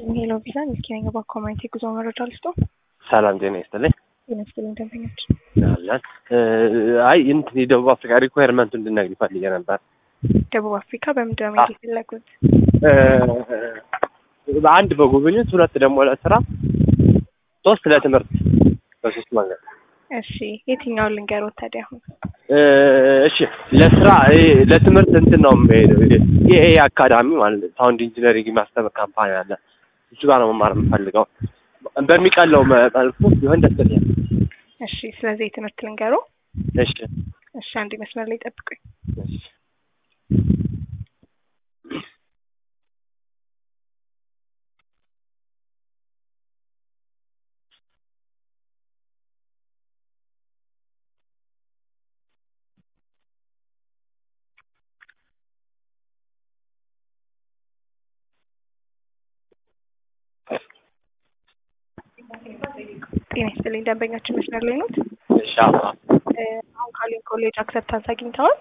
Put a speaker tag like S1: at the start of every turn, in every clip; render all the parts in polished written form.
S1: ሄሎ ቪዛ ምስኪነኛ በኮሜንት ጉዞ መረጃ ልስጦ።
S2: ሰላም ጤና ይስጥልኝ።
S1: ይመስልኝ ደንበኞች
S2: አላት አይ እንትን የደቡብ አፍሪካ ሪኳየርመንት እንድነግር ፈልጌ ነበር።
S1: ደቡብ አፍሪካ በምንድን ነው የፈለጉት?
S2: አንድ በጉብኝት፣ ሁለት ደግሞ ለስራ፣ ሶስት ለትምህርት በሶስት መንገድ።
S1: እሺ የትኛውን ልንገሮት ታዲያ አሁን?
S2: እሺ ለስራ ለትምህርት እንትን ነው የምሄደው ይሄ አካዳሚ ማለት ሳውንድ ኢንጂነሪንግ ማስተር ካምፓኒ አለ። እሱ ጋር ነው መማር የምፈልገው። በሚቀለው መልኩ ቢሆን ደስ ይላል።
S1: እሺ ስለዚህ የትምህርት ልንገሮ።
S2: እሺ
S1: እሺ አንድ መስመር ላይ ጠብቁኝ።
S2: እሺ
S1: ጤና ይስጥልኝ ደንበኛችን መስመር ላይ ነው?
S2: እሺ
S1: አሁን ካሌጅ ኮሌጅ አክሰፕታንስ አግኝተዋል?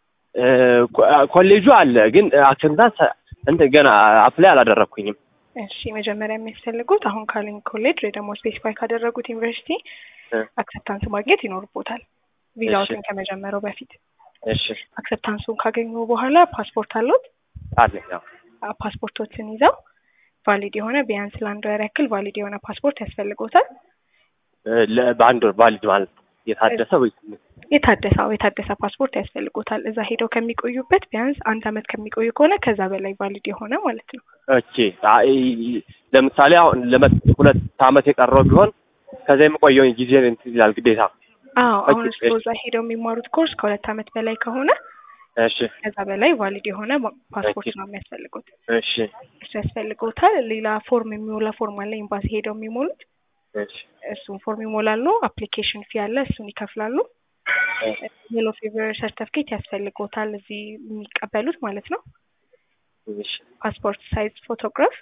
S2: ኮሌጁ አለ ግን አክሰፕታንስ እንትን ገና አፕላይ አላደረኩኝም።
S1: እሺ መጀመሪያ የሚያስፈልጉት አሁን ካሌጅ ኮሌጅ ወይ ደግሞ ስፔሲፋይ ካደረጉት ዩኒቨርሲቲ አክሰፕታንስ ማግኘት ይኖርቦታል ቪዛውን ከመጀመሪያው በፊት።
S2: እሺ
S1: አክሰፕታንሱን ካገኙ በኋላ ፓስፖርት አሉት?
S2: አለኝ።
S1: ፓስፖርቶችን ይዘው ቫሊድ የሆነ ቢያንስ ለአንድ ወር ያክል ቫሊድ የሆነ ፓስፖርት ያስፈልጎታል።
S2: በአንድ ወር ቫሊድ ማለት የታደሰ ወይስ
S1: የታደሰ ፓስፖርት ያስፈልጎታል። እዛ ሄደው ከሚቆዩበት ቢያንስ አንድ አመት ከሚቆዩ ከሆነ ከዛ በላይ ቫሊድ የሆነ ማለት ነው።
S2: ኦኬ ለምሳሌ አሁን ሁለት አመት የቀረው ቢሆን ከዛ የምቆየው ጊዜ እንትን ይላል ግዴታ?
S1: አዎ አሁን እዛ ሄደው የሚማሩት ኮርስ ከሁለት አመት በላይ ከሆነ
S2: እሺ
S1: ከዛ በላይ ቫሊድ የሆነ ፓስፖርት ነው የሚያስፈልጉት።
S2: እሺ
S1: እሱ ያስፈልጎታል። ሌላ ፎርም የሚሞላ ፎርም አለ ኤምባሲ ሄደው የሚሞሉት።
S2: እሺ
S1: እሱን ፎርም ይሞላሉ። አፕሊኬሽን ፊ አለ፣ እሱን ይከፍላሉ። ሄሎ ፌቨር ሰርቲፊኬት ያስፈልጎታል እዚህ የሚቀበሉት ማለት ነው።
S2: እሺ
S1: ፓስፖርት ሳይዝ ፎቶግራፍ።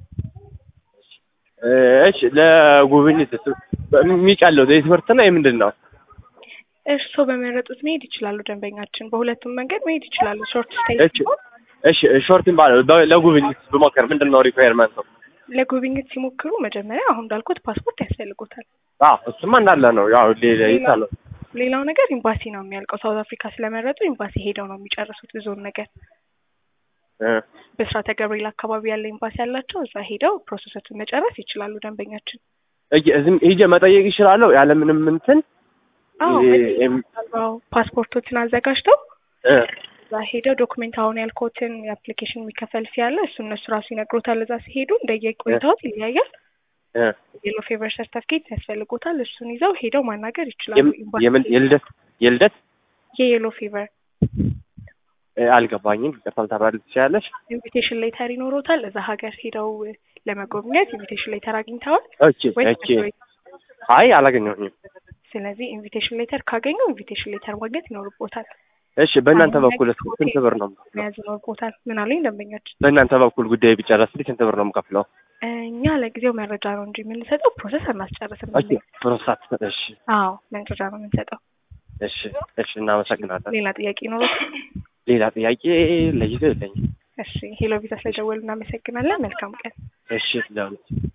S2: እሺ ለጉብኝት የሚቀለው የትምህርት ነው የምንድን ነው?
S1: እርስዎ በመረጡት መሄድ ይችላሉ። ደንበኛችን በሁለቱም መንገድ መሄድ ይችላሉ። ሾርት ስቴይ።
S2: እሺ ሾርት ለጉብኝት ብሞክር ምንድን ነው ሪኳየርመንቱ?
S1: ለጉብኝት ሲሞክሩ መጀመሪያ አሁን እንዳልኩት ፓስፖርት ያስፈልጎታል።
S2: እሱማ እንዳለ ነው። ያው
S1: ሌላው ነገር ኤምባሲ ነው የሚያልቀው። ሳውዝ አፍሪካ ስለመረጡ ኤምባሲ ሄደው ነው የሚጨርሱት ብዙውን ነገር። በስራተ ገብርኤል አካባቢ ያለ ኤምባሲ ያላቸው እዛ ሄደው ፕሮሰሱን መጨረስ ይችላሉ። ደንበኛችን
S2: ሂጄ መጠየቅ ይችላለሁ ያለምንም እንትን?
S1: ፓስፖርቶችን አዘጋጅተው እዛ ሄደው ዶክሜንት አሁን ያልኮትን የአፕሊኬሽን የሚከፈል ፊ ያለ እሱ እነሱ ራሱ ይነግሮታል። እዛ ሲሄዱ እንደየቆይታው ይለያያል። የሎ ፌቨር ሰርቲፊኬት ያስፈልጎታል። እሱን ይዘው ሄደው ማናገር ይችላሉ።
S2: የልደት
S1: የየሎ ፌቨር
S2: አልገባኝም። ከታልታራል ትችላለሽ?
S1: ኢንቪቴሽን ሌተር ይኖሮታል። እዛ ሀገር ሄደው ለመጎብኘት ኢንቪቴሽን ሌተር አግኝተዋል?
S2: አይ አላገኘሁኝም።
S1: ስለዚህ ኢንቪቴሽን ሌተር ካገኙ ኢንቪቴሽን ሌተር ማግኘት ይኖርቦታል።
S2: እሺ በእናንተ በኩል ስንት ብር ነው
S1: መያዝ ይኖርቦታል? ምን አለኝ ደንበኛችን?
S2: በእናንተ በኩል ጉዳይ ቢጨረስልኝ ስንት ብር ነው የምከፍለው?
S1: እኛ ለጊዜው መረጃ ነው እንጂ የምንሰጠው ፕሮሰስ አናስጨርስም።
S2: ፕሮሰስ? እሺ
S1: አዎ መረጃ ነው የምንሰጠው።
S2: እሺ እናመሰግናለን።
S1: ሌላ ጥያቄ ይኖሩት?
S2: ሌላ ጥያቄ ለጊዜው የለኝም።
S1: እሺ ሄሎ ቪዛ ስለደወሉ እናመሰግናለን። መልካም ቀን።
S2: እሺ